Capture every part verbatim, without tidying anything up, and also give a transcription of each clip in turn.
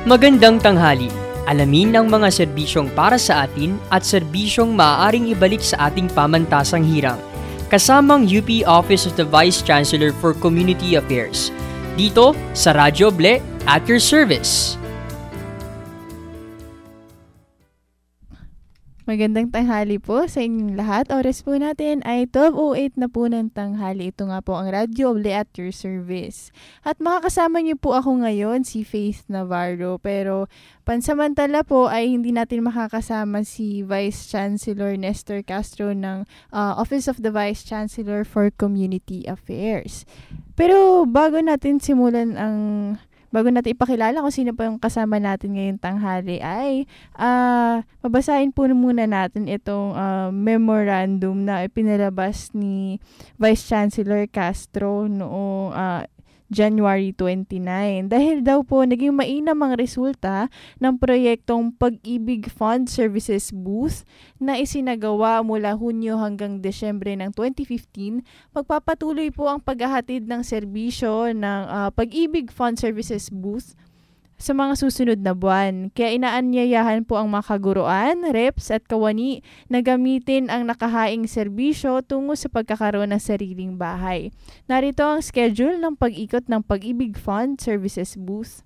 Magandang tanghali. Alamin ang mga serbisyong para sa atin at serbisyong maaaring ibalik sa ating pamantasang hirang. Kasamang U P Office of the Vice Chancellor for Community Affairs. Dito sa Radyo Ble at your service. Magandang tanghali po sa inyong lahat. Oras po natin ay twelve oh eight na po ng tanghali. Ito nga po ang Radyo Ble at your service. At makakasama niyo po ako ngayon, si Faith Navarro. Pero pansamantala po ay hindi natin makakasama si Vice Chancellor Nestor Castro ng uh, Office of the Vice Chancellor for Community Affairs. Pero bago natin simulan ang Bago natin ipakilala kung sino pa yung kasama natin ngayong tanghali ay uh, babasahin po muna natin itong uh, memorandum na ipinalabas ni Vice Chancellor Castro noong uh, January twenty-ninth. Dahil daw po naging mainam ang resulta ng proyektong Pag-ibig Fund Services Booth na isinagawa mula Hunyo hanggang Desyembre ng twenty fifteen, magpapatuloy po ang paghahatid ng serbisyo ng uh, Pag-ibig Fund Services Booth sa mga susunod na buwan. Kaya inaanyayahan po ang mga kaguruan, reps at kawani na gamitin ang nakahaing serbisyo tungo sa pagkakaroon ng sariling bahay. Narito ang schedule ng pag-ikot ng Pag-ibig Fund Services Booth.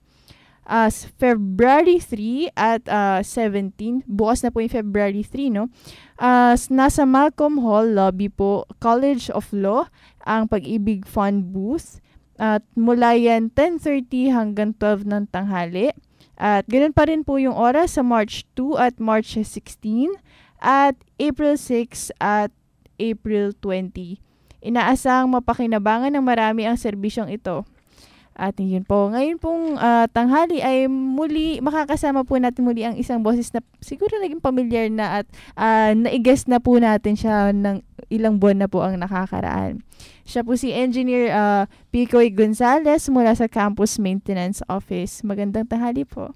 As uh, February three at uh, seventeen, bukas na po yung February three, no? Uh, nasa Malcolm Hall lobby po, College of Law, ang Pag-ibig Fund Booth. At mula yan ten thirty hanggang twelve ng tanghali. At ganoon pa rin po yung oras sa March two at March sixteen at April six at April twenty. Inaasahang mapakinabangan ng marami ang serbisyong ito. At yun po, ngayon pong uh, tanghali ay muli, makakasama po natin muli ang isang boses na siguro naging familiar na at uh, naigas na po natin siya ng ilang buwan na po ang nakakaraan. Siya po si Engineer uh, Picoy Gonzales mula sa Campus Maintenance Office. Magandang tanghali po.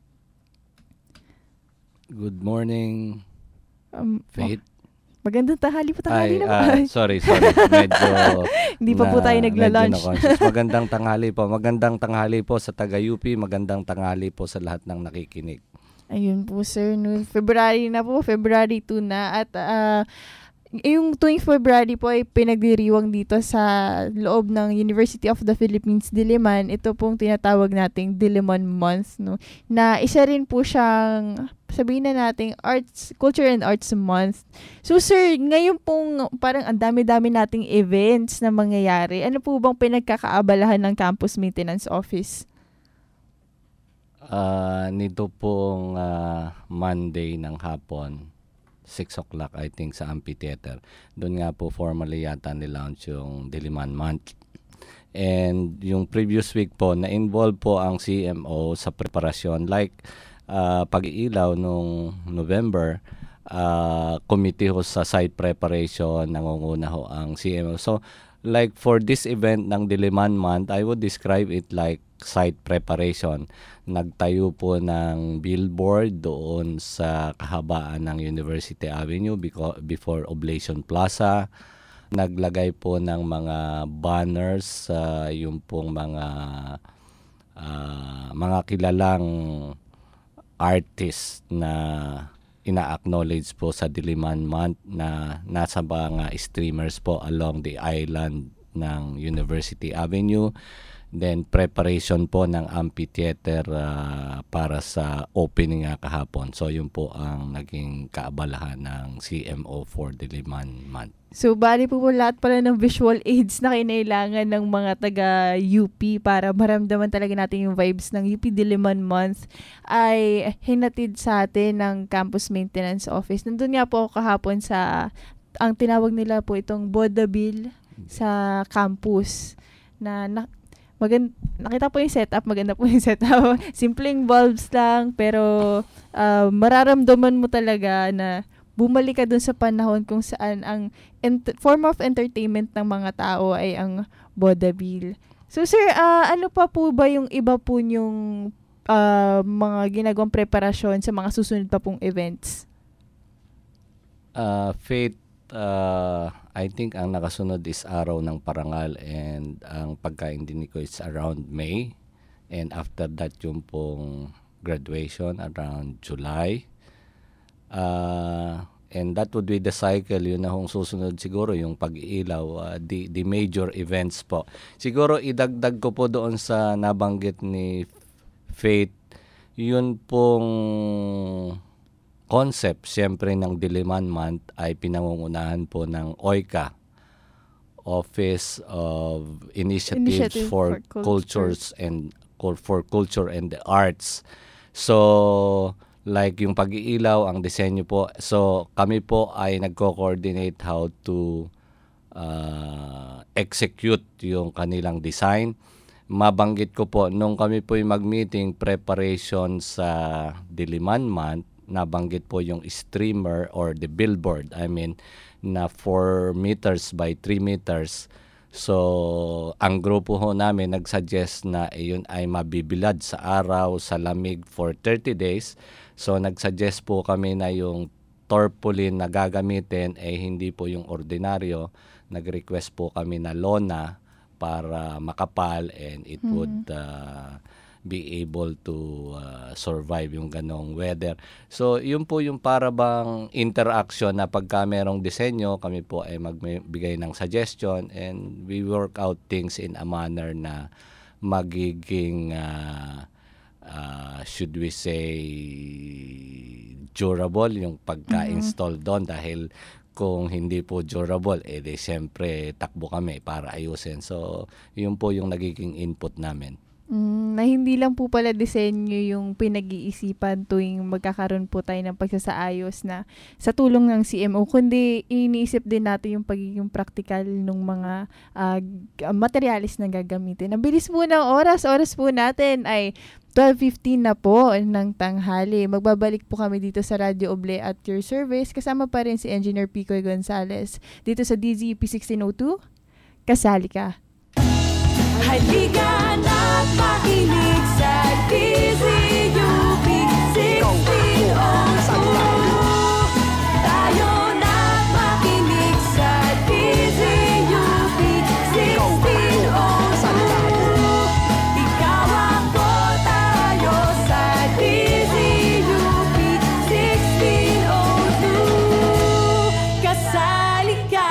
Good morning, um, Faith. Oh. Magandang tanghali po, tanghali Ay, naman. Uh, sorry, sorry. Medyo hindi pa na, po tayo nagla-lunch. Magandang tanghali po. Magandang tanghali po sa taga-U P. Magandang tanghali po sa lahat ng nakikinig. Ayun po, sir. No, February na po. February two na. At uh, yung tuwing February po ay pinagdiriwang dito sa loob ng University of the Philippines, Diliman. Ito pong tinatawag nating Diliman Month, no? Na isa rin po siyang, sabihin na nating Arts, Culture and Arts Month. So sir, ngayon pong parang ang dami-dami nating events na mangyayari. Ano po bang pinagkakaabalahan ng Campus Maintenance Office? Uh, nito pong uh, Monday ng hapon, six o'clock I think sa amphitheater. Doon nga po formally yata nilaunch yung Diliman Month. And yung previous week po, na-involve po ang C M O sa preparasyon. Like uh, pag-iilaw nung November, uh, committee ho sa site preparation, nangunguna ho ang C M O. So like for this event ng Diliman Month, I would describe it like site preparation. Nagtayo po ng billboard doon sa kahabaan ng University Avenue before Oblation Plaza. Naglagay po ng mga banners sa uh, yung pong mga uh, mga kilalang artist na ina-acknowledge po sa Diliman Month na nasa mga streamers po along the island ng University Avenue. Then preparation po ng amphitheater uh, para sa opening nga kahapon. So yun po ang naging kaabalahan ng C M O for Diliman Month. So bali po po lahat pala ng visual aids na kinailangan ng mga taga-U P para maramdaman talaga natin yung vibes ng U P Diliman Month ay hinatid sa atin ng Campus Maintenance Office. Nandun nga po ako kahapon sa, ang tinawag nila po itong Bodabil sa campus na, na Magand- nakita po yung setup, maganda po yung setup. Simpleng bulbs lang, pero uh, mararamdaman mo talaga na bumalik ka dun sa panahon kung saan ang ent- form of entertainment ng mga tao ay ang Bodabil. So sir, uh, ano pa po ba yung iba po yung uh, mga ginagawang preparasyon sa mga susunod pa pong events? Uh, Faith, uh, I think ang nakasunod is Araw ng Parangal, and ang pagkain din ko is around May. And after that, yung pong graduation around July. Uh, and that would be the cycle. Yun na hong susunod siguro yung pag-iilaw, uh, the, the major events po. Siguro idagdag ko po doon sa nabanggit ni Faith, yun pong concept siyempre ng Diliman Month ay pinangungunahan po ng O I C A, Office of Initiatives Initiative for, for Cultures and for Culture and the Arts. So like yung pag-iilaw, ang disenyo po. So kami po ay nagko-coordinate how to uh, execute yung kanilang design. Mabanggit ko po, nung kami po yung mag-meeting preparation sa Diliman Month, nabanggit po yung streamer or the billboard, I mean, na four meters by three meters. So, ang grupo ho namin nagsuggest na yun ay mabibilad sa araw, sa lamig for thirty days. So, nagsuggest po kami na yung tarpaulin na gagamitin ay eh, hindi po yung ordinaryo. Nag-request po kami na lona para makapal and it mm-hmm. would uh, be able to uh, survive yung ganong weather. So, yun po yung para bang interaction na pagka merong disenyo, kami po ay magbigay ng suggestion and we work out things in a manner na magiging, uh, uh, should we say, durable yung pagka-install mm-hmm. doon dahil kung hindi po durable, eh di siyempre takbo kami para ayusin. So, yun po yung nagiging input namin. Mm, na hindi lang po pala disenyo yung pinag-iisipan tuwing magkakaroon po tayo ng pagsasaayos na sa tulong ng C M O, kundi iniisip din natin yung pagiging practical ng mga uh, materialis na gagamitin. Ang bilis po ng oras, oras po natin ay twelve fifteen na po ng tanghali. Magbabalik po kami dito sa Radio Oble at your service. Kasama pa rin si Engineer Picoy Gonzales dito sa D Z U P sixteen oh two. Kasali ka. Halika na't makinig sa D Z U P sixteen oh two. Tayo na't makinig sa D Z U P sixteen oh two. Ikaw ako, tayo sa D Z U P sixteen oh two. Kasali ka.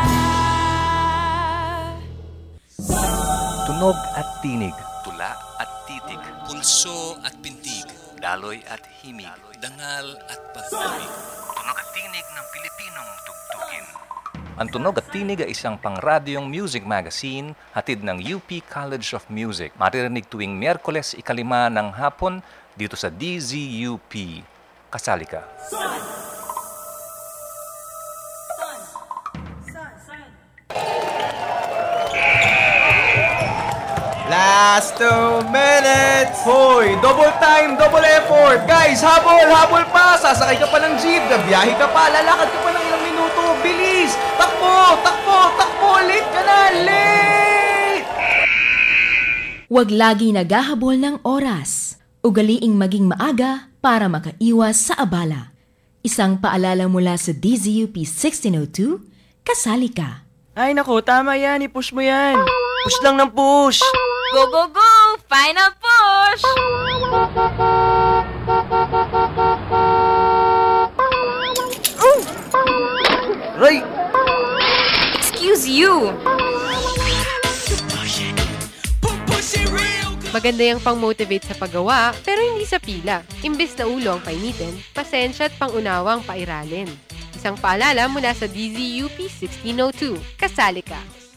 Tunog at tinig, tula at titig, pulso at pintig, daloy at himig, dangal at pag-ibig. Tunog at tinig ng Pilipinong tugtugin. Ang Tunog at Tinig ay isang pangradyong music magazine hatid ng U P College of Music. Maririnig tuwing Miyerkules ikalima ng hapon dito sa D Z U P. Kasali ka. Last two minutes! Hoy, double time, double effort! Guys, habol, habol pa! Sasakay ka pa ng jeep, gabiyahe ka pa, lalakad ka pa ng ilang minuto, bilis! Takbo, takbo, takbo! Late ka na, late! Huwag lagi naghahabol ng oras. Ugaliing maging maaga para makaiwas sa abala. Isang paalala mula sa D Z U P sixteen oh two, kasali ka. Ay naku, tama yan, ipush mo yan. Push lang ng push! Go, go, go! Final push! Oh! Ray! Excuse you! Maganda yung pang-motivate sa paggawa, pero hindi sa pila. Imbes na ulo ang painitin, pasensya at pangunawang pairalin. Isang paalala mula sa D Z U P sixteen oh two. Kasali ka!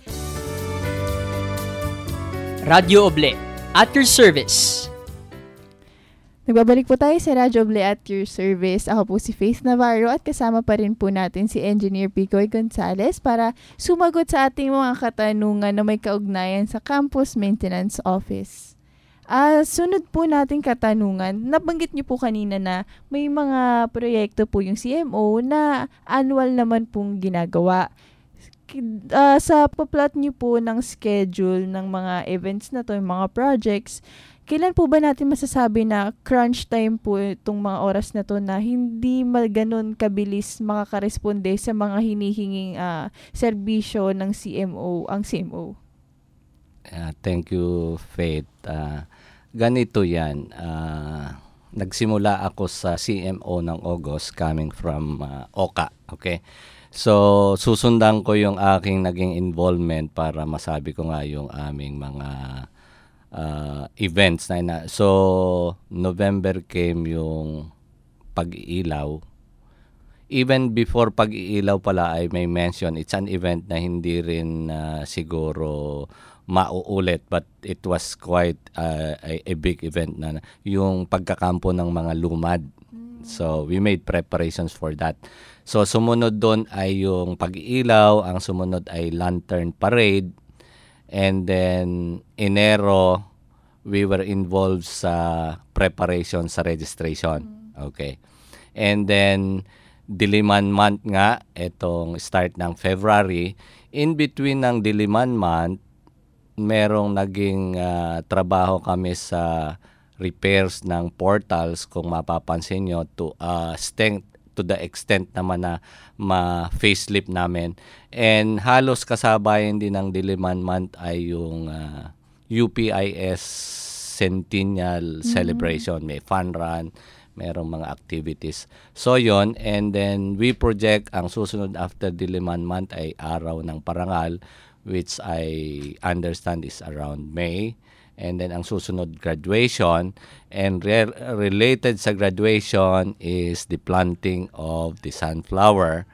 Radio Oble, at your service. Nagbabalik po tayo sa Radio Oble at your service. Ako po si Faith Navarro at kasama pa rin po natin si Engineer Picoy Gonzales para sumagot sa ating mga katanungan na may kaugnayan sa Campus Maintenance Office. Uh, sunod po nating katanungan, nabanggit niyo po kanina na may mga proyekto po yung C M O na annual naman pong ginagawa. Uh, sa pa-plot niyo po ng schedule ng mga events na to, yung mga projects, kailan po ba natin masasabi na crunch time po itong mga oras na to na hindi maganon kabilis makakaresponde sa mga hinihinging uh, serbisyo ng C M O, ang C M O? Uh, thank you, Faith. Uh, ganito yan. Uh, nagsimula ako sa C M O ng August coming from uh, Oka. Okay? So, susundan ko yung aking naging involvement para masabi ko nga yung aming mga uh, events. Na ina- so, November came yung pag-iilaw. Even before pag-iilaw pala ay may mention, it's an event na hindi rin uh, siguro mauulit, but it was quite uh, a, a big event na yung pagkakampo ng mga lumad. So we made preparations for that. So sumunod doon ay yung pag-iilaw, ang sumunod ay lantern parade, and then Enero we were involved sa preparation sa registration. Okay. And then Diliman month nga, etong start ng February. In between ng Diliman month, merong naging uh, trabaho kami sa repairs ng portals, kung mapapansin nyo, to uh, extent, to the extent naman na ma-facelift namin. And halos kasabayan din ng Diliman month ay yung uh, U P I S Centennial mm-hmm. Celebration. May fun run, merong mga activities. So yon, and then we project ang susunod after Diliman month ay Araw ng Parangal, which I understand is around May. And then ang susunod graduation, and re- related sa graduation is the planting of the sunflower.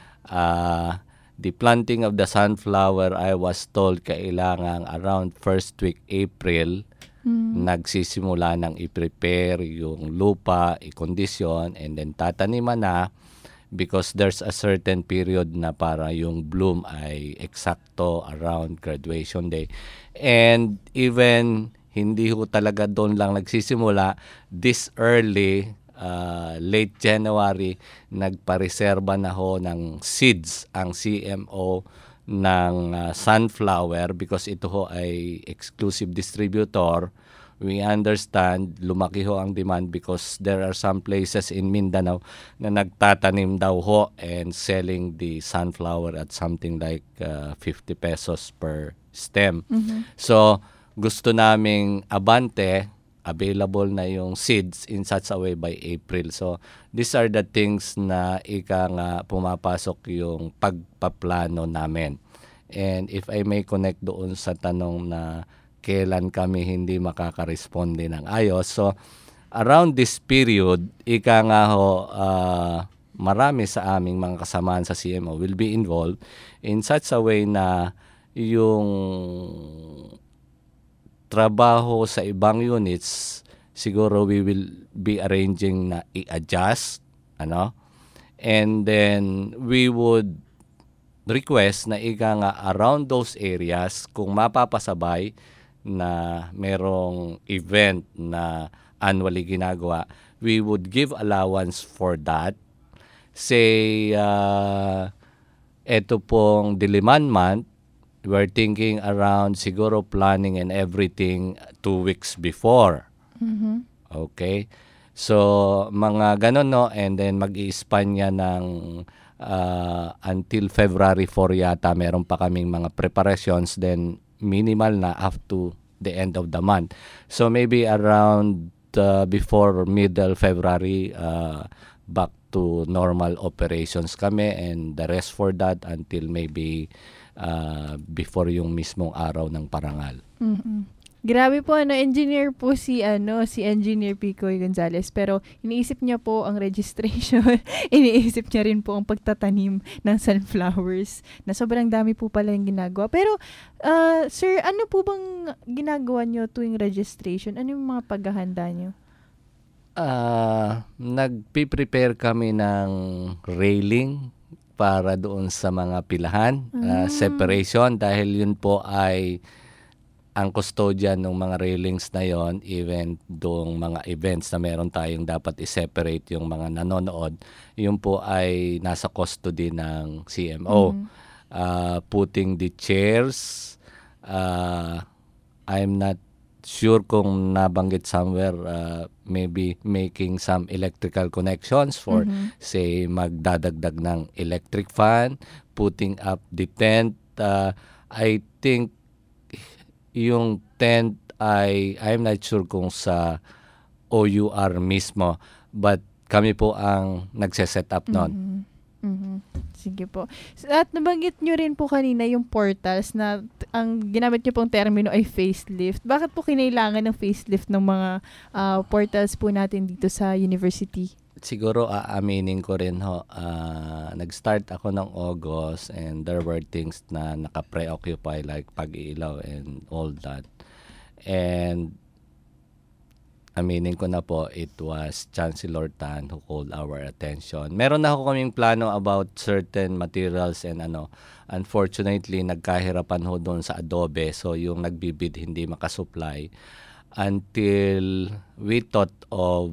Uh, the planting of the sunflower, I was told kailangan around first week April. Mm. Nagsisimula ng i-prepare yung lupa, i-condition, and then tataniman na, because there's a certain period na para yung bloom ay eksakto around graduation day. And even hindi ho talaga doon lang nagsisimula, this early, uh, late January, nagpareserba na ho ng seeds ang C M O ng uh, sunflower, because ito ho ay exclusive distributor. We understand lumaki ho ang demand because there are some places in Mindanao na nagtatanim daw ho and selling the sunflower at something like uh, fifty pesos per stem. Mm-hmm. So gusto naming abante, available na yung seeds in such a way by April. So these are the things na ika nga pumapasok yung pagpaplano namin. And if I may connect doon sa tanong na kailan kami hindi makakaresponde ng ayos. So around this period, ika nga ho, uh, marami sa aming mga kasamaan sa C M O will be involved in such a way na yung trabaho sa ibang units, siguro we will be arranging na i-adjust, ano? And then we would request na ika nga around those areas, kung mapapasabay na merong event na annually ginagawa, we would give allowance for that. Say, uh, eto pong Diliman month, we're thinking around siguro planning and everything two weeks before. Mm-hmm. Okay? So, mga ganon, no? And then mag-i-span niya ng uh, until February fourth yata, meron pa kaming mga preparations, then minimal na up to the end of the month. So maybe around uh, before middle February, uh, back to normal operations kami, and the rest for that until maybe uh, before yung mismong araw ng parangal. Mm-hmm. Grabe po, ano, engineer po si, ano, si Engineer Picoy Gonzales, pero iniisip niya po ang registration, iniisip niya rin po ang pagtatanim ng sunflowers, na sobrang dami po pala yung ginagawa. Pero, uh, sir, ano po bang ginagawa niyo tuwing registration? Ano yung mga paghahanda niyo? Uh, nagpi-prepare kami ng railing para doon sa mga pilahan, uh, separation, dahil yun po ay ang custodian ng mga railings na yon, even doong mga events na meron tayong dapat i-separate yung mga nanonood, yun po ay nasa custody ng C M O. Mm-hmm. Uh, putting the chairs, uh, I'm not sure kung nabanggit somewhere, uh, maybe making some electrical connections for, mm-hmm. say, magdadagdag ng electric fan, putting up the tent. Uh, I think yung tent ay, I'm not sure kung sa O U R mismo. But kami po ang nagse-set up nun. Mhm. Mhm. Sige po. S- At nabanggit nyo rin po kanina yung portals na t- ang ginamit nyo pong termino ay facelift. Bakit po kinailangan ng facelift ng mga ah, portals po natin dito sa university? Siguro aaminin ko rin ho, ah, nag-start ako ng August and there were things na naka-preoccupy like pag-ilaw and all that. And aminin ko na po, it was Chancellor Tan who called our attention. Meron na ako kaming plano about certain materials and ano, unfortunately, nagkahirapan ho doon sa adobe. So, yung nagbibid hindi makasupply until we thought of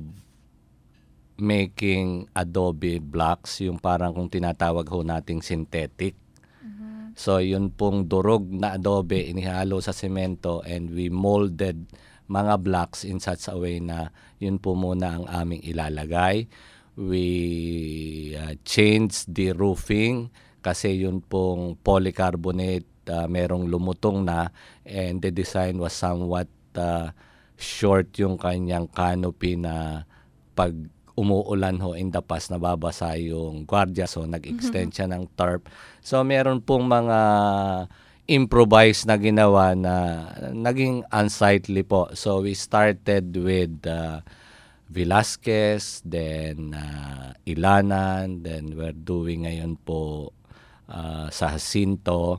making adobe blocks, yung parang kung tinatawag ho nating synthetic. So, yun pong durog na adobe, inihalo sa semento and we molded mga blocks in such a way na yun po muna ang aming ilalagay. We uh, changed the roofing kasi yun pong polycarbonate, uh, merong lumutong na and the design was somewhat uh, short yung kanyang canopy na pag umuulan ho in the past nababasa yung gwardiya, so nag-extend siya ng tarp. So meron pong mga improvise na ginawa na naging unsightly po. So we started with uh, Velasquez, then uh, Ilanan, then we're doing ngayon po uh, sa Jacinto.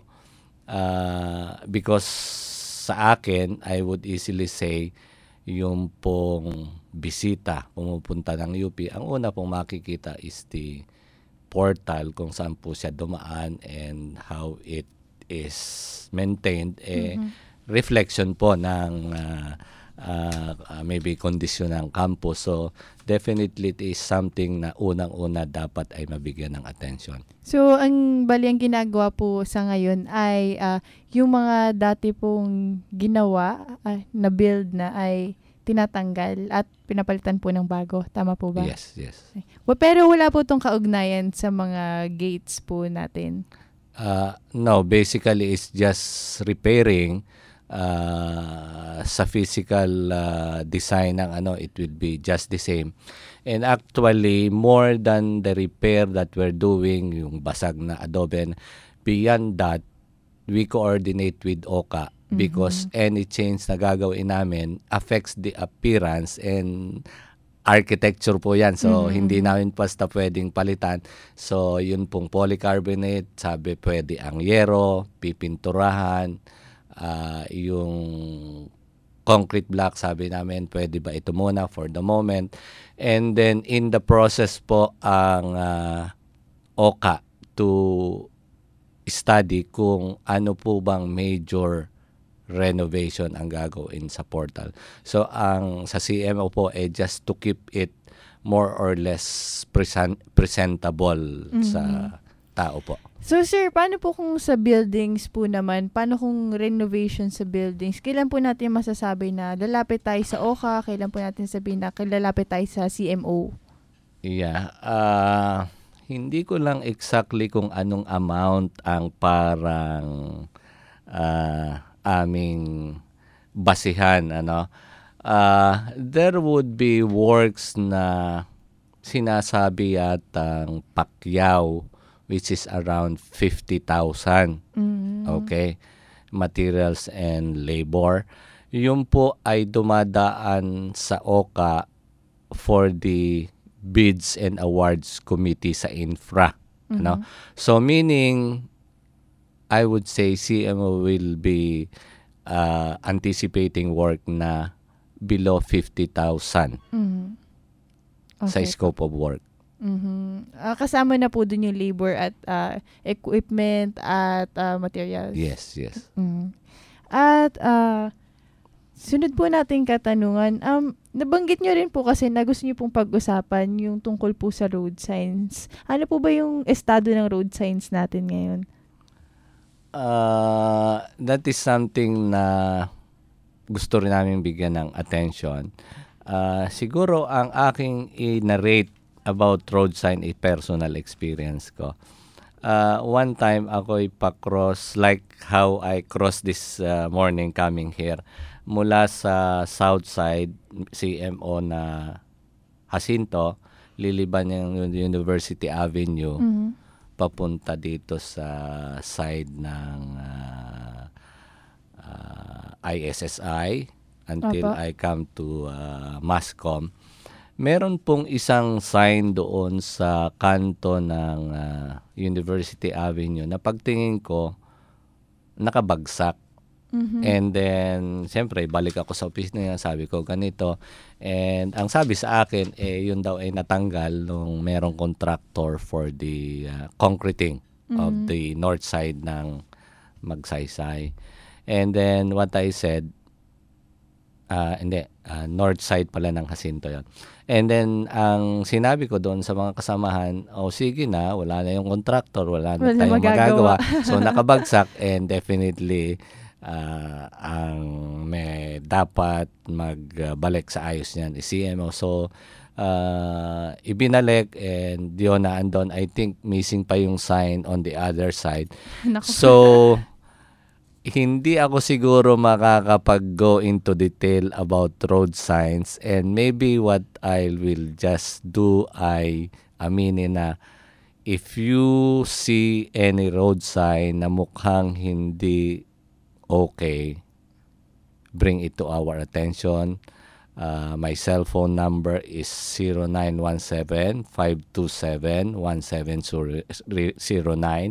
Uh, because sa akin, I would easily say, yung pong bisita, pumupunta ng U P, ang una pong makikita is the portal kung saan po siya dumaan and how it is maintained, eh, Mhm. reflection po ng uh, uh, uh, maybe kondisyon ng campus. So, definitely it is something na unang-una dapat ay mabigyan ng attention. So, ang bali ang ginagawa po sa ngayon ay ah, yung mga dati pong ginawa ah, na build na ay tinatanggal at pinapalitan po ng bago. Tama po ba? Yes, yes. Wa- Pero wala po itong kaugnayan sa mga gates po natin. Uh, no, basically it's just repairing uh, sa physical uh, design ng ano, it will be just the same. And actually, more than the repair that we're doing, yung basag na adobe, beyond that, we coordinate with O C A because any change na gagawin namin affects the appearance and architecture po yan. So, Mhm. hindi namin basta pwedeng palitan. So, yun pong polycarbonate, sabi pwede ang yero, pipinturahan, ah, yung concrete block, sabi namin pwede ba ito muna for the moment. And then, in the process po ang ah, O C A to study kung ano po bang major renovation ang gagawin sa portal. So, ang sa C M O po eh just to keep it more or less present, presentable sa tao po. So, sir, paano po kung sa buildings po naman? Paano kung renovation sa buildings? Kailan po natin masasabi na lalapit tayo sa O C A? Kailan po natin sabihin na lalapit tayo sa C M O? Yeah. ah hindi ko lang exactly kung anong amount ang parang ah aming basihan, ano. Ah, there would be works na sinasabi yatang pakyaw, which is around fifty thousand. Mhm. Okay? Materials and labor. Yun po ay dumadaan sa O C A for the bids and awards committee sa infra. Ano? So meaning, I would say C M O will be uh, anticipating work na below fifty thousand Mhm. sa Okay. scope of work. Mhm. Ah, kasama na po dun yung labor at ah, equipment at ah, materials. Yes, yes. Mhm. At ah, sunod po nating katanungan. Um, nabanggit nyo rin po kasi na gusto nyo pong pag-usapan yung tungkol po sa road signs. Ano po ba yung estado ng road signs natin ngayon? Uh, that is something na gusto rin namin bigyan ng attention. Uh, siguro ang aking i-narrate about road sign ay personal experience ko. Uh, one time ako'y pa-cross, like how I crossed this uh, morning coming here. mula sa south side, C M O na Jacinto, liliban yung University Avenue, Mhm. papunta dito sa side ng uh, uh, I S S I until Opo. I come to uh, Mascom. Meron pong isang sign doon sa kanto ng uh, University Avenue na pagtingin ko, nakabagsak. Mhm. And then, siyempre, balik ako sa office na yan, sabi ko, ganito. And ang sabi sa akin, eh, yun daw ay natanggal nung merong contractor for the uh, concreting of Mhm. the north side ng Magsaysay. And then, what I said, ah hindi, ah, north side pala ng Jacinto yon. And then, ang sinabi ko doon sa mga kasamahan, oh sige na, wala na yung contractor, wala na Wala tayong magagawa. magagawa. So, nakabagsak and definitely, ah, ang may dapat magbalik sa ayos niyan is C M O. So, ah, ibinalik and yun na andon. I think missing pa yung sign on the other side. Naku. So, hindi ako siguro makakapag-go into detail about road signs, and maybe what I will just do ay aminin na if you see any road sign na mukhang hindi okay, bring it to our attention. Uh, my cell phone number is zero nine one seven, five two seven, one seven zero nine.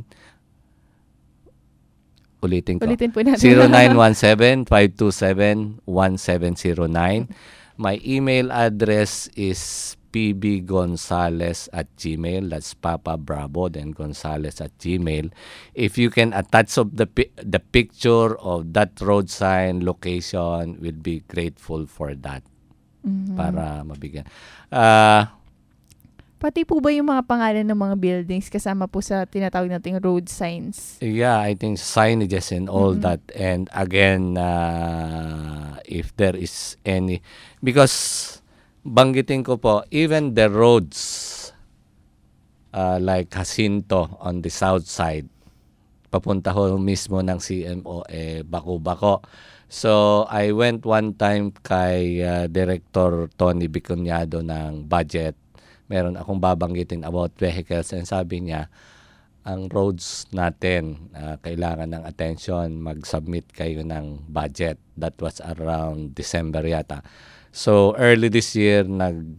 Ulitin ko. Ulitin po natin. zero nine one seven, five two seven, one seven zero nine. My email address is pbgonzales at gmail. That's Papa Bravo, then Gonzales at gmail. If you can attach of the pi- the picture of that road sign location, we'll be grateful for that. Mhm. Para mabigyan. Ah, Pati po ba yung mga pangalan ng mga buildings kasama po sa tinatawag nating road signs? Yeah, I think signages and all Mhm. that. And again, uh, if there is any, because banggitin ko po, even the roads uh, like Jacinto on the south side, papunta ho mismo ng C M O, eh, bako-bako. So, I went one time kay uh, Director Tony Bicuñado ng budget. Meron akong babanggitin about vehicles and sabi niya, ang roads natin, uh, kailangan ng attention, mag-submit kayo ng budget. That was around December yata. So, early this year, nag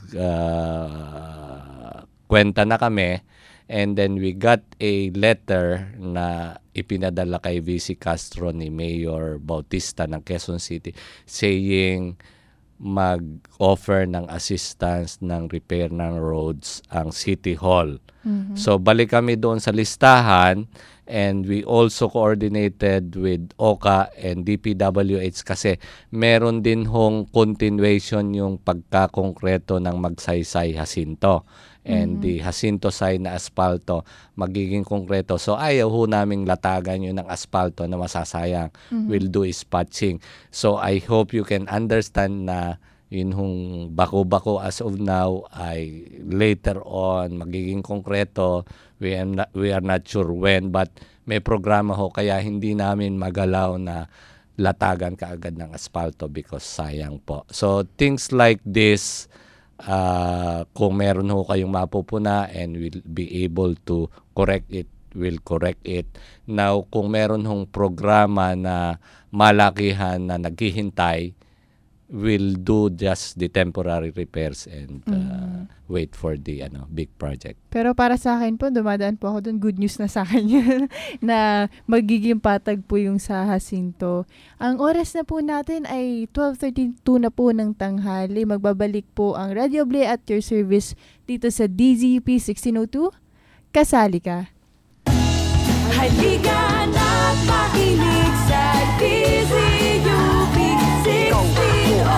uh, kwenta na kami, and then we got a letter na ipinadala kay V C Castro ni Mayor Bautista ng Quezon City saying mag-offer ng assistance ng repair ng roads ang City Hall. Mhm. So, balik kami doon sa listahan, and we also coordinated with O C A and D P W H kasi meron din hong continuation yung pagkakongkreto ng Magsaysay Jacinto. And Mhm. the Jacinto side na asfalto magiging konkreto. So, ayaw ho naming latagan yun ng asfalto na masasayang. Mhm. We'll do is patching. So, I hope you can understand na yun hong bako-bako as of now ay later on magiging konkreto. We are not, we are not sure when, but may programa ho kaya hindi namin magalaw na latagan kaagad ng asfalto because sayang po. So, things like this, uh, kung meron ho kayong mapupuna and will be able to correct it, will correct it. Now, kung meron hong programa na malakihan na naghihintay, will do just the temporary repairs and uh, Mhm. wait for the ano big project. Pero para sa akin po, dumadaan po ako dun. Good news na sa akin yun. Na magiging patag po yung sa Jacinto. Ang oras na po natin ay twelve thirty-two na po ng tanghali. Magbabalik po ang Radio Blay at your service dito sa D Z U P sixteen oh two. Kasali ka. Halika na't makinig sa D Z U P sixteen oh two.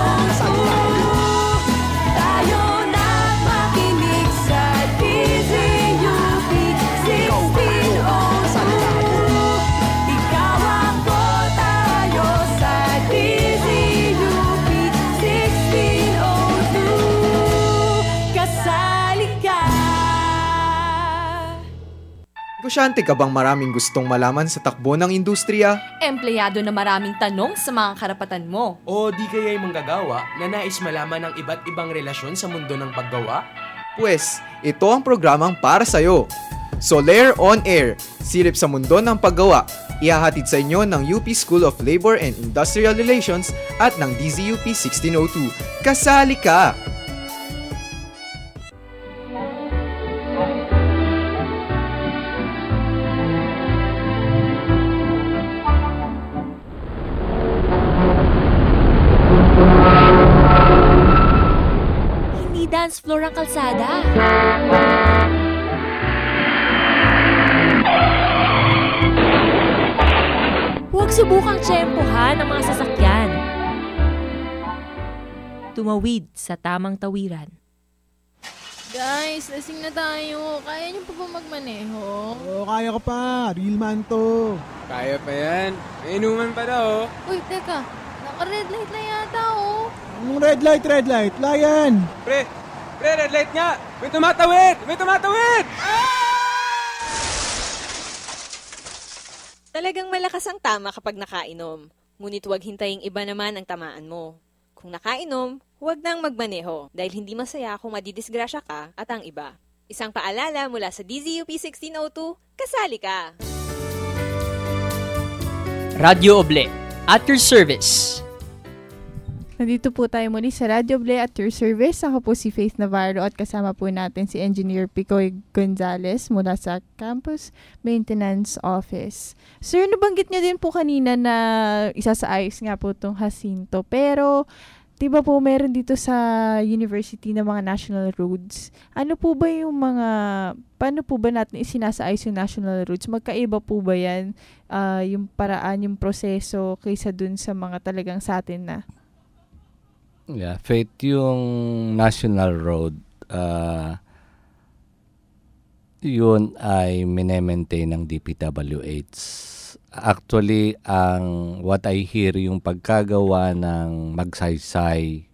Tayo na't makinig sa D Z U P sixteen oh two. Ikaw ako, tayo sa D Z U P sixteen oh two. Kasali ka. Negosyante ka bang maraming gustong malaman sa takbo ng industriya? Empleyado na maraming tanong sa mga karapatan mo. O di kaya'y manggagawa na nais malaman ang iba't ibang relasyon sa mundo ng paggawa? Pues, ito ang programang para sa'yo. Soler On Air, silip sa mundo ng paggawa. Ihahatid sa inyo ng U P School of Labor and Industrial Relations at ng D Z U P sixteen oh two. Kasali ka! Dance floor ang kalsada. Huwag subukang tsempohan ang mga sasakyan. Tumawid sa tamang tawiran. Guys, lasing na tayo. Kaya niyo pa ba magmaneho? Oo, kaya ko pa. Real man to. Kaya pa yan. May inuman pa daw. Uy, teka. Naka-red light na yata, oh. Anong red light, red light? Layan. Pre, pre, red light nga. May tumatawid. May tumatawid. Talagang malakas ang tama kapag nakainom. Ngunit huwag hintaying iba naman ang tamaan mo. Kung nakainom, huwag nang magmaneho dahil hindi masaya kung madidisgrasya ka at ang iba. Isang paalala mula sa D Z U P sixteen oh two, kasali ka! Radyo Oble, at your service. Nandito po tayo muli sa Radyo Oble at your service. Ako po si Faith Navarro at kasama po natin si Engineer Picoy Gonzales mula sa Campus Maintenance Office. Sir, nabanggit niyo din po kanina na isasaayos nga po itong Jacinto. Pero, di ba po meron dito sa university na mga national roads? Ano po ba yung mga, paano po ba natin isinasaayos yung national roads? Magkaiba po ba yan, uh, yung paraan, yung proseso kaysa dun sa mga talagang sa atin na? Yeah, Faith, yung national road, uh, yun ay minemaintain ng D P W H. Actually, ang what I hear, yung pagkagawa ng Magsaysay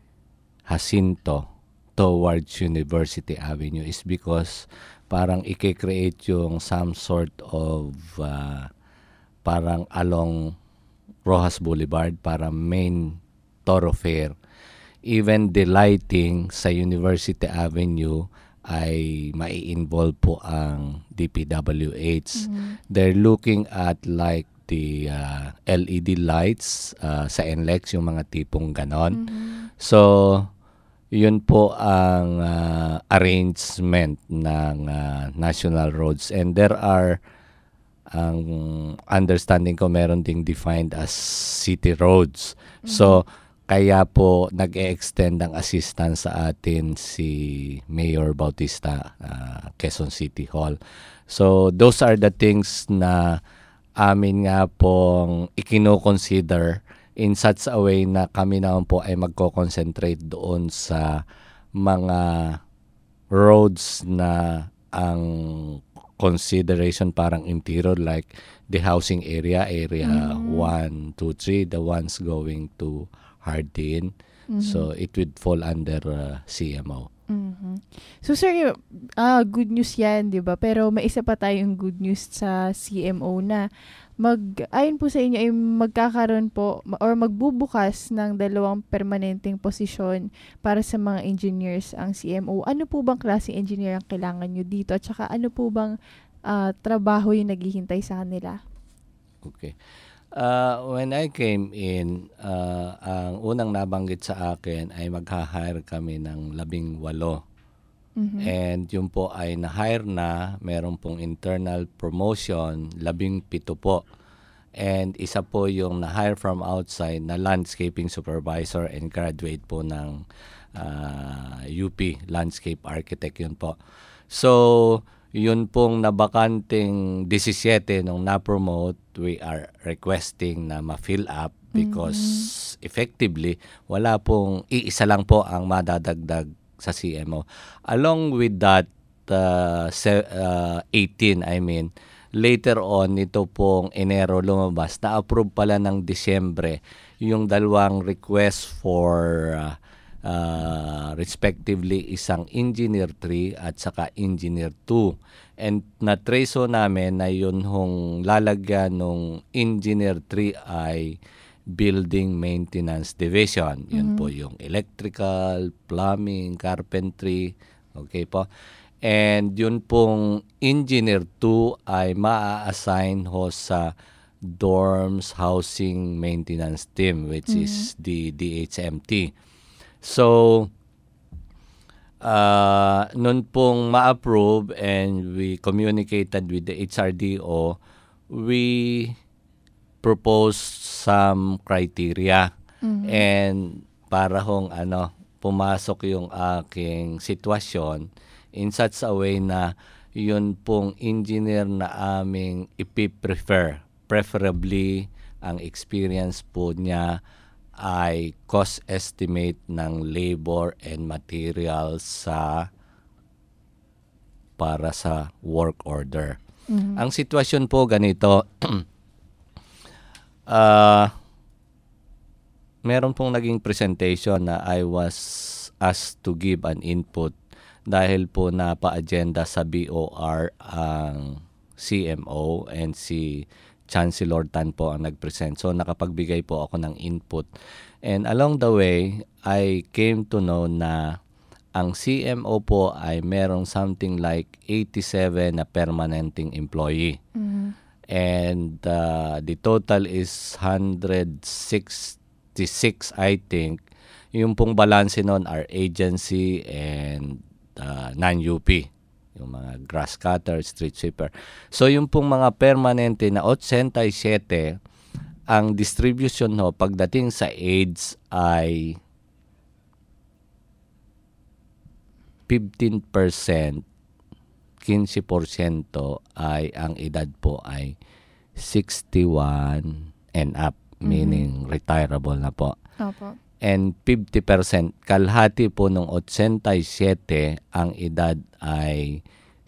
Jacinto towards University Avenue is because parang i-create yung some sort of uh, parang along Rojas Boulevard para main thoroughfare. Even the lighting sa University Avenue ay mai-involve po ang D P W H. Mm-hmm. They're looking at like the uh, L E D lights uh, sa N L E X, yung mga tipong ganon. Mm-hmm. So, yun po ang uh, arrangement ng uh, national roads. And there are, ang understanding ko, meron ding defined as city roads. Mm-hmm. So, kaya po nag-e-extend ang assistance sa atin si Mayor Bautista, uh, Quezon City Hall. So those are the things na amin nga pong ikino-consider in such a way na kami naman po ay magko-concentrate doon sa mga roads na ang consideration parang interior, like the housing area, area mm-hmm. one, two, three, the ones going to Hardin. Mm-hmm. So it would fall under uh, C M O. Mm-hmm. So sir, uh, good news yan, di ba? Pero may isa pa tayong good news sa C M O na mag, ayon po sa inyo ay magkakaroon po or magbubukas ng dalawang permanenteng posisyon para sa mga engineers ang C M O. Ano po bang klase engineer ang kailangan nyo dito? At saka ano po bang uh, trabaho yung naghihintay sa kanila? Okay. Uh, when I came in, uh, ang unang nabanggit sa akin ay magha-hire kami ng labing walo. Mm-hmm. And yun po ay na-hire na, meron pong internal promotion, labing pito po. And isa po yung na-hire from outside na landscaping supervisor and graduate po ng uh, U P, landscape architect yun po. So, yun pong nabakanting seventeen nung na-promote, we are requesting na ma-fill up because mm-hmm. effectively, wala pong, iisa lang po ang madadagdag sa C M O. Along with that, uh, se- uh, eighteen, I mean, later on, ito pong Enero lumabas, na-approve pala ng Disyembre yung dalawang request for uh, uh, respectively isang Engineer three at saka Engineer two. And na-trace ho namin na yun hong lalagyan ng Engineer three ay Building Maintenance Division. Yun Mhm. po yung electrical, plumbing, carpentry. Okay po. And yun pong Engineer two ay maa-assign ho sa Dorms Housing Maintenance Team, which Mhm. is the D H M T. So, uh, nun pong ma-approve and we communicated with the H R D O, we proposed some criteria. Mhm. And para hong ano, pumasok yung aking sitwasyon in such a way na yun pong engineer na aming ipiprefer. Preferably, ang experience po niya ay cost estimate ng labor and materials sa para sa work order. Mhm. Ang sitwasyon po ganito, uh, meron pong naging presentation na I was asked to give an input dahil po napa-agenda sa B O R ang C M O and si Chancellor Tan po ang nag-present. So nakapagbigay po ako ng input. And along the way, I came to know na ang C M O po ay merong something like eighty-seven na permanenting employee. Mhm. And uh, the total is one hundred sixty-six, I think. Yung pong balance nun are agency and uh, non-U P. Yung mga grass cutter, street sweeper. So yung pong mga permanente na eighty-seven, ang distribution ho pagdating sa age ay fifteen percent, fifteen percent ay ang edad po ay sixty-one and up, meaning Mhm. retirable na po. Opo. And fifty percent, kalahati po nung eighty-seven, ang edad ay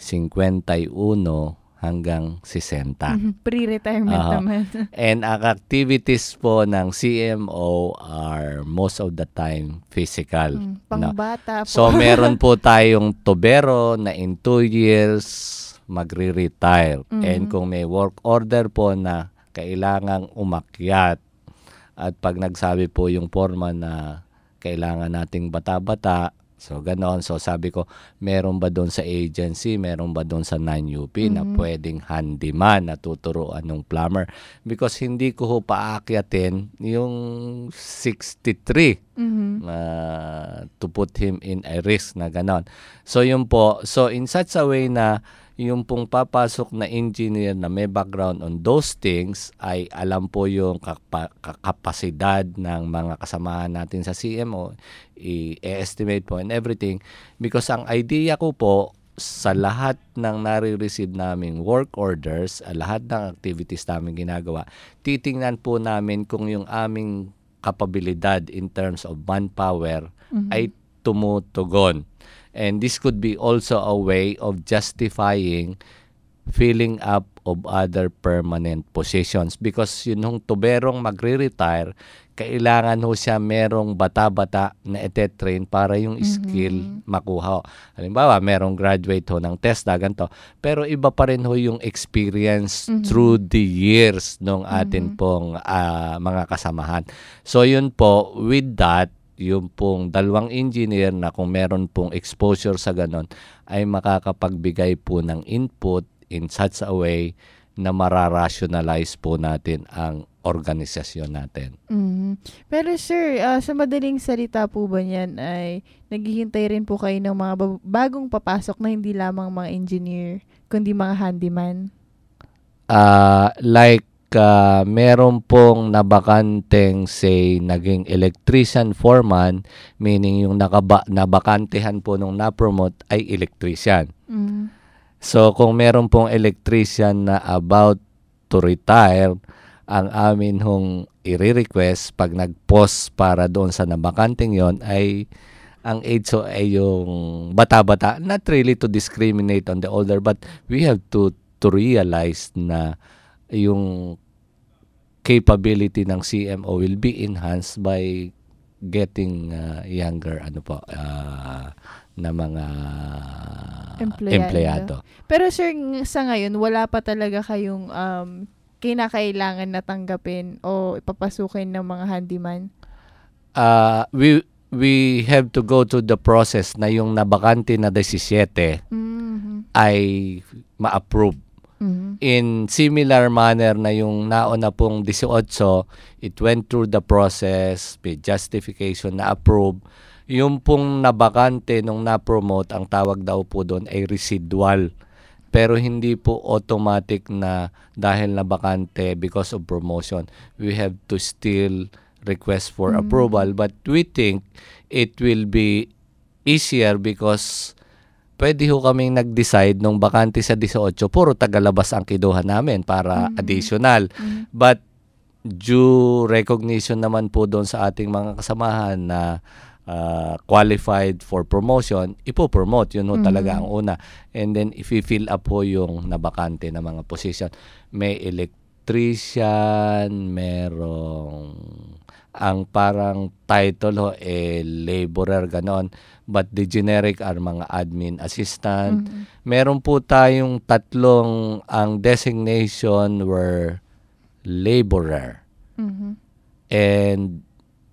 fifty-one hanggang sixty. Mhm. Pre-retirement Aha. naman. And ang activities po ng C M O are most of the time physical. Mm, no? pangbata po. So meron po tayong tubero na in two years magre-retire. Mhm. And kung may work order po na kailangang umakyat, at pag nagsabi po yung foreman na kailangan nating bata-bata, so ganoon. So sabi ko, meron ba doon sa agency, meron ba doon sa non-U P na Mhm. pwedeng handyman na tuturuan ng plumber? Because hindi ko ho paakyatin yung sixty-three Mhm. uh, to put him in a risk na ganon. So yun po, so in such a way na yung pong papasok na engineer na may background on those things ay alam po yung kapa- kapasidad ng mga kasamahan natin sa C M O, i-estimate po and everything. Because ang idea ko po, sa lahat ng nare-receive naming work orders, uh, lahat ng activities namin ginagawa, titingnan po namin kung yung aming kapabilidad in terms of manpower Mhm. ay tumutugon. And this could be also a way of justifying filling up of other permanent positions. Because yun hong tuberong magre-retire, kailangan ho siya merong bata-bata na ite-train para yung skill makuha. Halimbawa, merong graduate ho ng TESDA, ganito. Pero iba pa rin ho yung experience Mhm. through the years ng atin pong ah, mga kasamahan. So yun po, with that, yung pong dalawang engineer na kung meron pong exposure sa ganon ay makakapagbigay po ng input in such a way na mararationalize po natin ang organisasyon natin. Mhm. Pero sir, ah, sa madaling salita po ba niyan ay naghihintay rin po kayo ng mga bab- bagong papasok na hindi lamang mga engineer, kundi mga handyman? Ah, like uh, meron pong nabakanteng say naging electrician foreman, meaning yung nakaba, nabakantehan po nung na-promote ay electrician. Mhm. So kung meron pong electrician na about to retire, ang amin hong i-request pag nag-post para doon sa nabakanteng yon ay ang age so ay yung bata-bata, not really to discriminate on the older, but we have to to realize na yung capability ng C M O will be enhanced by getting uh, younger ano po uh, na mga empleyado. empleyado. Pero sir, ng- sa ngayon, wala pa talaga kayong um, kinakailangan na tanggapin o ipapasukin ng mga handyman? Uh, we we have to go to the process na yung nabakante na seventeen Mhm. ay ma-approve. Mhm. In similar manner na yung nauna pong eighteen, it went through the process, may justification na approve. Yung pong nabakante nung na-promote, ang tawag daw po doon ay residual. Pero hindi po automatic na dahil nabakante because of promotion. We have to still request for Mm. approval, but we think it will be easier because pwede ho kaming nag-decide nung bakante sa eighteen, puro tagalabas ang kiduha namin para Mm. additional. Mm. But due recognition naman po doon sa ating mga kasamahan na uh, qualified for promotion, ipo-promote. Yun ho Mhm. talaga ang una. And then if we fill up po yung nabakante na mga position, may electrician, merong ang parang title ho eh laborer ganon, but the generic are mga admin assistant. Mhm. Meron po tayong tatlong, ang designation were laborer, Mhm. and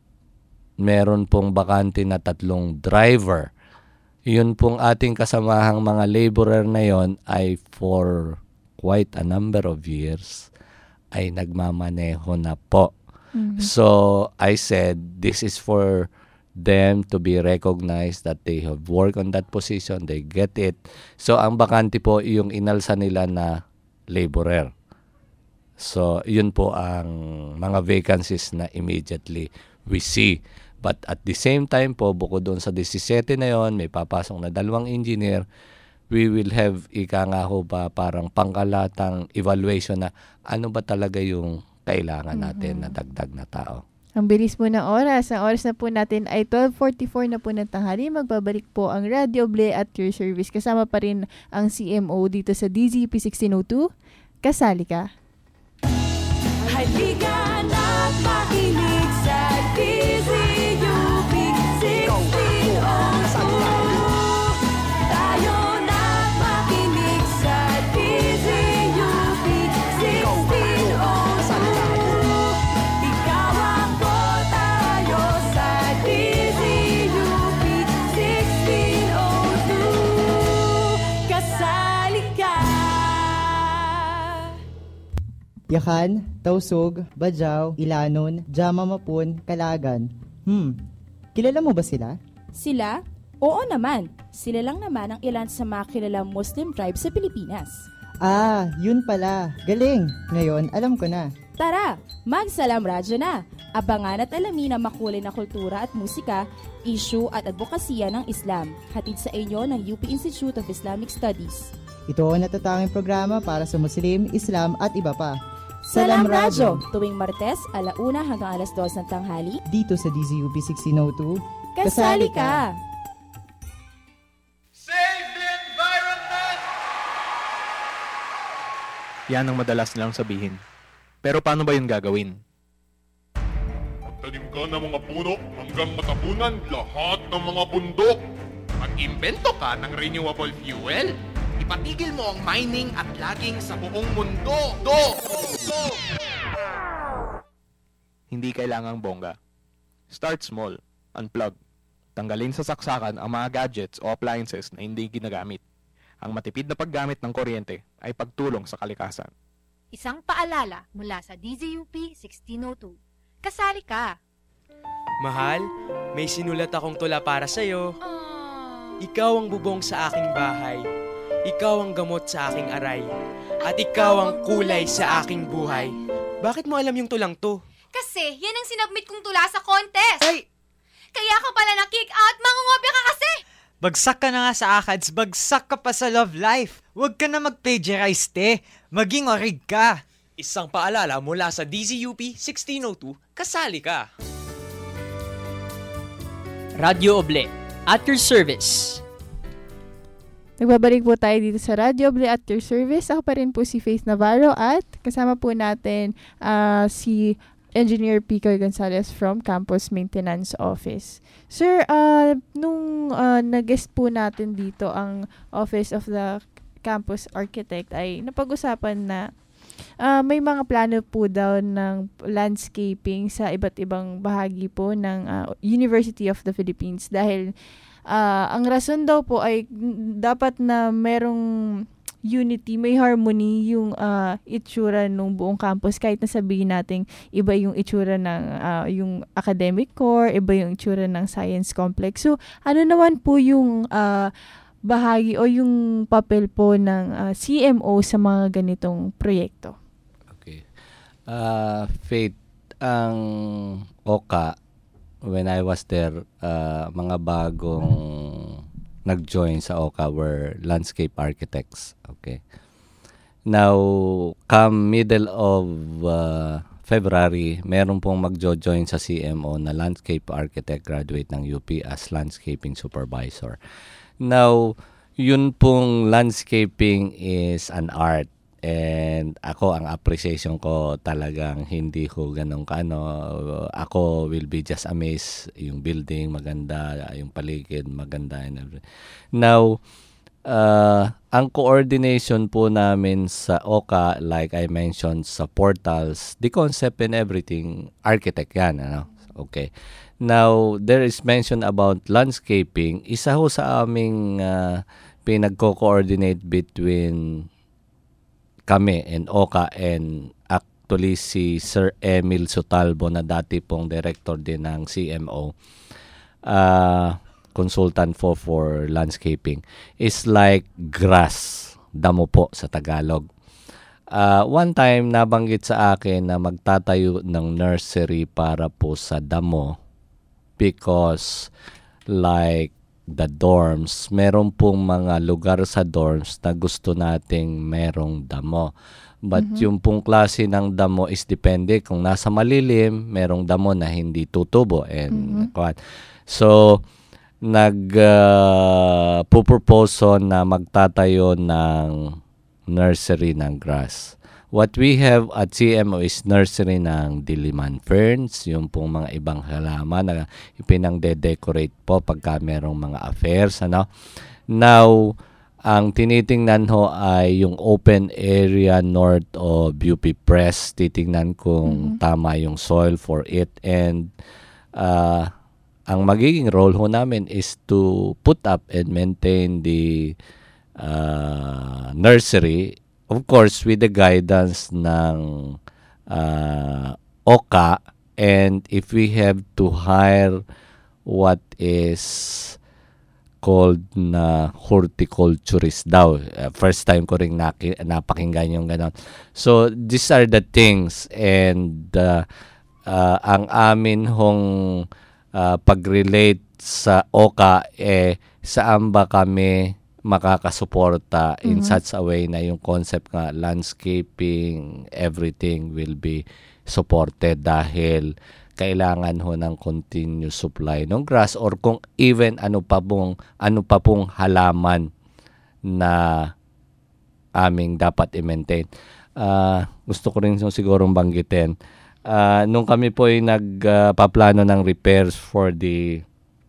meron pong bakante na tatlong driver. Yun pong ating kasamahang mga laborer na yon ay for quite a number of years ay nagmamaneho na po. Mhm. So, I said, this is for them to be recognized that they have worked on that position, they get it. So, ang bakante po, yung inalsa nila na laborer. So, yun po ang mga vacancies na immediately we see. But at the same time po, bukod doon sa seventeen na yon, may papasok na dalawang engineer, we will have, ika nga ho ba, parang pangkalatang evaluation na ano ba talaga yung kailangan natin na dagdag na tao. Ang bilis po ng oras. Ang oras na po natin ay twelve forty-four na po ng tanghali. Magbabalik po ang Radio Ble at your service. Kasama pa rin ang C M O dito sa D Z U P sixteen oh two. Kasali ka. Halika na't makinig sa D Z U P sixteen oh two. Tayo na't makinig sa D Z U P sixteen oh two. Ikaw ako, tayo sa D Z U P sixteen oh two. Kasali ka. Yakan, Tausog, Bajaw, Ilanon, Jama Mapun, Kalagan. Hmm, kilala mo ba sila? Sila? Oo naman. Sila lang naman ang ilan sa mga kilalang Muslim tribe sa Pilipinas. Ah, yun pala. Galing. Ngayon, alam ko na. Tara, magsalam radyo na. Abangan at alamin ang makulay na kultura at musika, issue at advokasya ng Islam. Hatid sa inyo ng U P Institute of Islamic Studies. Ito ang natatanging programa para sa Muslim, Islam at iba pa. Salam Radyo, tuwing Martes, alauna hanggang alas dos ng tanghali. Dito sa D Z U P sixteen oh two. Kasali ka! Yan ang madalas nilang sabihin. Pero paano ba yun gagawin? Magtanim ka ng mga puno hanggang matabunan lahat ng mga bundok. Mag-imbento ka ng renewable fuel. Ipatigil mo ang mining at logging sa buong mundo. Do! Do! Hindi kailangang bongga. Start small. Unplug. Tanggalin sa saksakan ang mga gadgets o appliances na hindi ginagamit. Ang matipid na paggamit ng kuryente ay pagtulong sa kalikasan. Isang paalala mula sa D Z U P sixteen oh two. Kasali ka! Mahal, may sinulat akong tula para sa'yo. Ikaw ang bubong sa aking bahay. Ikaw ang gamot sa aking aray. At ikaw ang kulay sa aking buhay. Bakit mo alam yung tulang to? Kasi yan ang sinabmit kong tula sa contest. Ay! Kaya ka pala na-kick out, mangungopia ka kasi! Bagsak ka na nga sa ACADS, bagsak ka pa sa love life. Huwag ka na mag-plagiarize, te. Maging orig ka. Isang paalala mula sa D Z U P sixteen oh two, kasali ka. Radio Oble, at your service. Nagbabalik po tayo dito sa Radio Ble at your service. Ako pa rin po si Faith Navarro at kasama po natin uh, si Engineer Picoy Gonzalez from Campus Maintenance Office. Sir, uh, nung uh, nag-guest po natin dito ang Office of the Campus Architect ay napag-usapan na uh, may mga plano po daw ng landscaping sa iba't ibang bahagi po ng uh, University of the Philippines dahil uh, ang rason daw po ay dapat na merong unity, may harmony yung uh, itsura ng buong campus kahit na sabihin natin iba yung itsura ng uh, yung academic core, iba yung itsura ng science complex. So, ano naman po yung uh, bahagi o yung papel po ng uh, C M O sa mga ganitong proyekto? Okay. Uh, Faith, ang O C A, when I was there, uh, mga bagong nag-join sa O C A were landscape architects. Okay. Now, come middle of uh, February, meron pong magjo-join sa C M O na landscape architect graduate ng U P as landscaping supervisor. Now, yun pong landscaping is an art. And ako, ang appreciation ko talagang hindi ko ganun kaano. Ako will be just amazed. Yung building, maganda. Yung paligid, maganda. And everything. Now, uh, ang coordination po namin sa O C A, like I mentioned, sa portals, the concept and everything, architect yan. Ano? Okay. Now, there is mention about landscaping. Isa ho sa aming uh, pinagko-coordinate between kami and O C A and actually si Sir Emil Sotalbo na dati pong director din ng C M O, uh, consultant for for landscaping, is like grass, damo po sa Tagalog. Uh, one time nabanggit sa akin na magtatayo ng nursery para po sa damo because like the dorms, meron pong mga lugar sa dorms na gusto nating merong damo. But mm-hmm. yung pong klase ng damo is depende kung nasa malilim, merong damo na hindi tutubo. And mm-hmm. So, nag uh, pupurposo na magtatayo ng nursery ng grass. What we have at C M O is nursery ng diliman ferns, yung pong mga ibang halaman na ipinang-de-decorate po pagka merong mga affairs. Ano? Now, ang tinitingnan ho ay yung open area north of U P Press. Titingnan kung mm-hmm. tama yung soil for it. And uh, ang magiging role ho namin is to put up and maintain the uh, nursery. Of course, with the guidance ng uh, O C A, and if we have to hire what is called na horticulturist daw. Uh, first time ko rin naki, napakinggan yung gano'n. So, these are the things, and uh, uh, ang amin hong uh, pag-relate sa O C A, eh, saan ba kami makakasuporta in mm-hmm. such a way na yung concept nga landscaping, everything will be supported dahil kailangan ho ng continuous supply ng grass or kung even ano pa pong, ano pa pong halaman na aming dapat i-maintain. Uh, gusto ko rin sigurong banggitin. Uh, nung kami po ay nagpaplano uh, ng repairs for the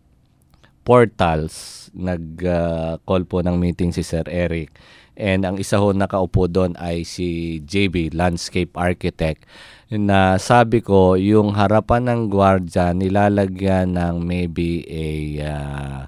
portals, nag-call uh, po ng meeting si Sir Eric. And ang isa ho nakaupo doon ay si J B, landscape architect, na sabi ko, yung harapan ng gwardiya, nilalagyan ng maybe a uh,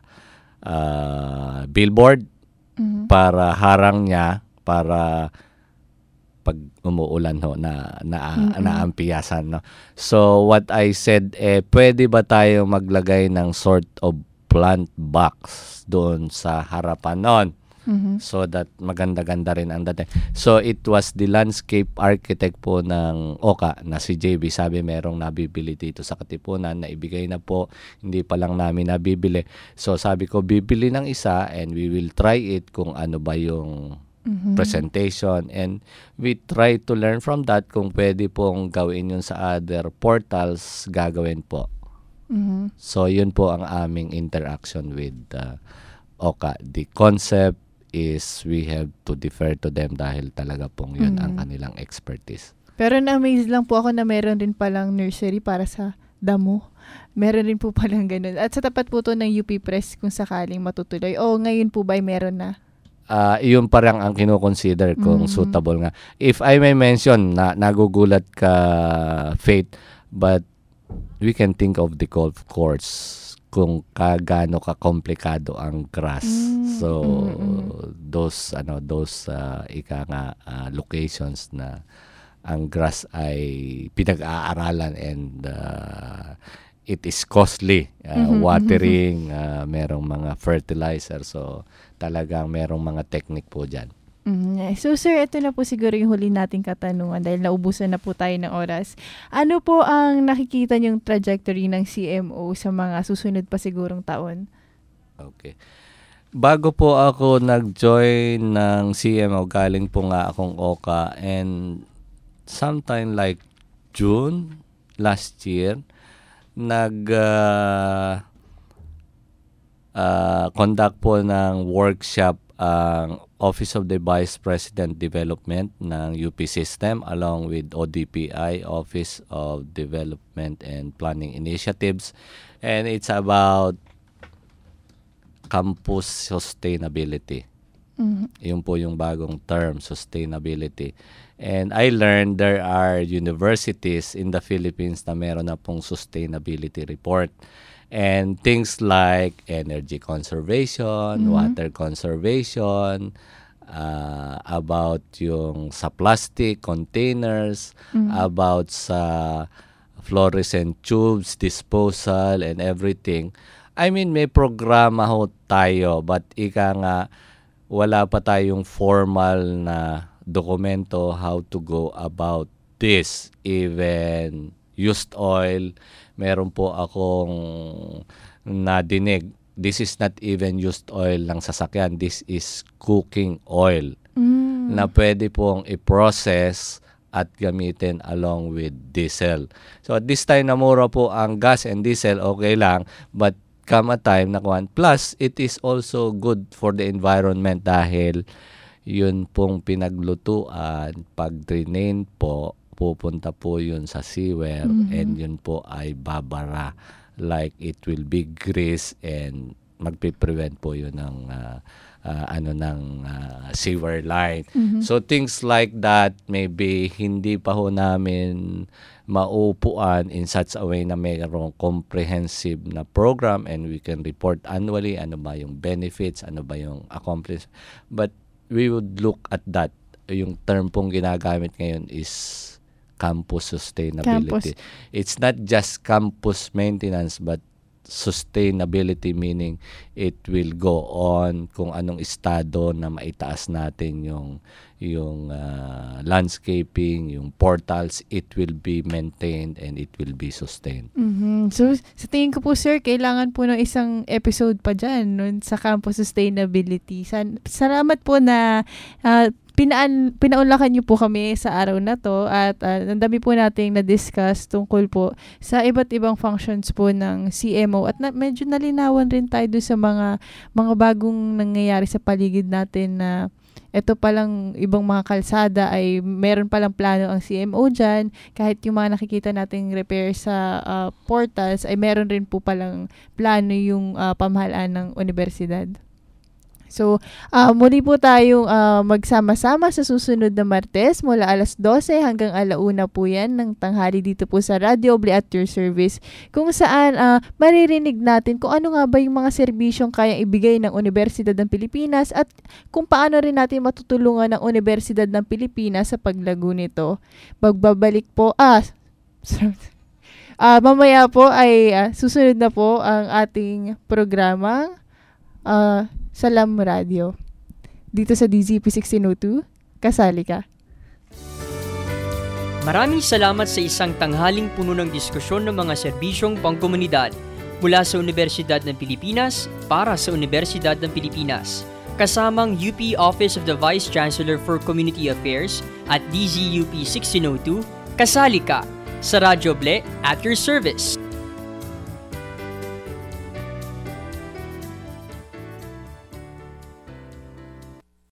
uh, billboard mm-hmm. para harang niya, para pag umuulan ho na, na mm-hmm. naampiyasan. No? So what I said, eh, pwede ba tayo maglagay ng sort of plant box doon sa harapan noon mm-hmm. so that maganda-ganda rin ang dating. So it was the landscape architect po ng O C A na si J B, sabi merong nabibili dito sa Katipunan na ibigay na po, hindi pa lang namin nabibili. So sabi ko bibili ng isa and we will try it kung ano ba yung mm-hmm. presentation, and we try to learn from that. Kung pwede pong gawin yun sa other portals, gagawin po. Mm-hmm. So, yun po ang aming interaction with uh, O C A. The concept is we have to defer to them dahil talaga pong yun mm-hmm. ang kanilang expertise. Pero na-amaze lang po ako na meron rin palang nursery para sa damo. Meron rin po palang ganun. At sa tapat po to ng U P Press kung sakaling matutuloy. O ngayon po ba ay meron na? Uh, iyon pa rin ang kino-consider kung Mm. suitable nga. If I may mention, na nagugulat ka, Faith, but we can think of the golf course kung kagano ka komplikado ang grass. Mm. So Mm-mm. those ano those uh, ika nga uh, locations na ang grass ay pinag-aaralan and uh, it is costly. Uh, Mhm, watering, uh, merong mga fertilizer. So talagang merong mga technique po dyan. Mm, so sir, ito na po siguro yung huli nating katanungan dahil naubusan na po tayo ng oras. Ano po ang nakikita niyong trajectory ng C M O sa mga susunod pa sigurong taon? Okay. Bago po ako nag-join ng C M O, galing po nga akong O C A, and sometime like June last year, nag uh, uh, conduct po ng workshop ang uh, Office of the Vice President Development ng U P System along with O D P I, Office of Development and Planning Initiatives, and it's about campus sustainability. Mhm. Yun po yung bagong term, sustainability. And I learned there are universities in the Philippines na meron na pong sustainability report. And things like energy conservation, Mhm. water conservation, uh, about yung sa plastic containers, Mhm. about sa fluorescent tubes, disposal, and everything. I mean, may programa ho tayo, but ika nga, wala pa tayong formal na dokumento how to go about this. Even used oil, meron po akong nadinig. This is not even used oil ng sasakyan. This is cooking oil Mm. na pwede pong i-process at gamitin along with diesel. So at this time na mura po ang gas and diesel, okay lang. But come a time na kuwan. Plus, it is also good for the environment dahil yun pong pinaglutuan, pag drain po, pupunta po yun sa sewer, Mhm. and yun po ay babara. Like it will be grease and magpiprevent po yun ng uh, uh, ano ng uh, sewer line. Mhm. So things like that, maybe hindi pa ho namin maupuan in such a way na mayroong comprehensive na program and we can report annually ano ba yung benefits, ano ba yung accomplish. But we would look at that. Yung term pong ginagamit ngayon is campus sustainability. Campus. It's not just campus maintenance but sustainability, meaning it will go on kung anong estado na maitaas natin yung yung uh, landscaping, yung portals, it will be maintained and it will be sustained. Mhm. So, sa tingin ko po, sir, kailangan po ng isang episode pa dyan nun, sa campus sustainability. San, salamat po na uh, pinaan, pinaunlakan niyo po kami sa araw na to at uh, ang dami po nating na-discuss tungkol po sa iba't ibang functions po ng C M O at na, medyo nalinawan rin tayo dun sa mga mga bagong nangyayari sa paligid natin na ito palang ibang mga kalsada ay meron palang plano ang C M O dyan. Kahit yung mga nakikita nating repair sa uh, portals ay meron rin po palang plano yung uh, pamahalaan ng universidad. So, uh, muli po tayong uh, magsama-sama sa susunod na Martes mula alas dose hanggang alauna po yan ng tanghali dito po sa Radio Oble at your service, kung saan uh, maririnig natin kung ano nga ba yung mga serbisyong kayang ibigay ng Universidad ng Pilipinas at kung paano rin natin matutulungan ng Universidad ng Pilipinas sa paglago nito. Magbabalik po, ah, uh, mamaya po ay uh, susunod na po ang ating programa, uh, Salam Radio. Dito sa D Z P sixteen oh two, kasali ka. Maraming salamat sa isang tanghaling puno ng diskusyon ng mga serbisyong pangkomunidad mula sa Universidad ng Pilipinas para sa Universidad ng Pilipinas. Kasamang U P Office of the Vice Chancellor for Community Affairs at D Z U P sixteen oh two, kasali ka sa Radyo Oble at your service.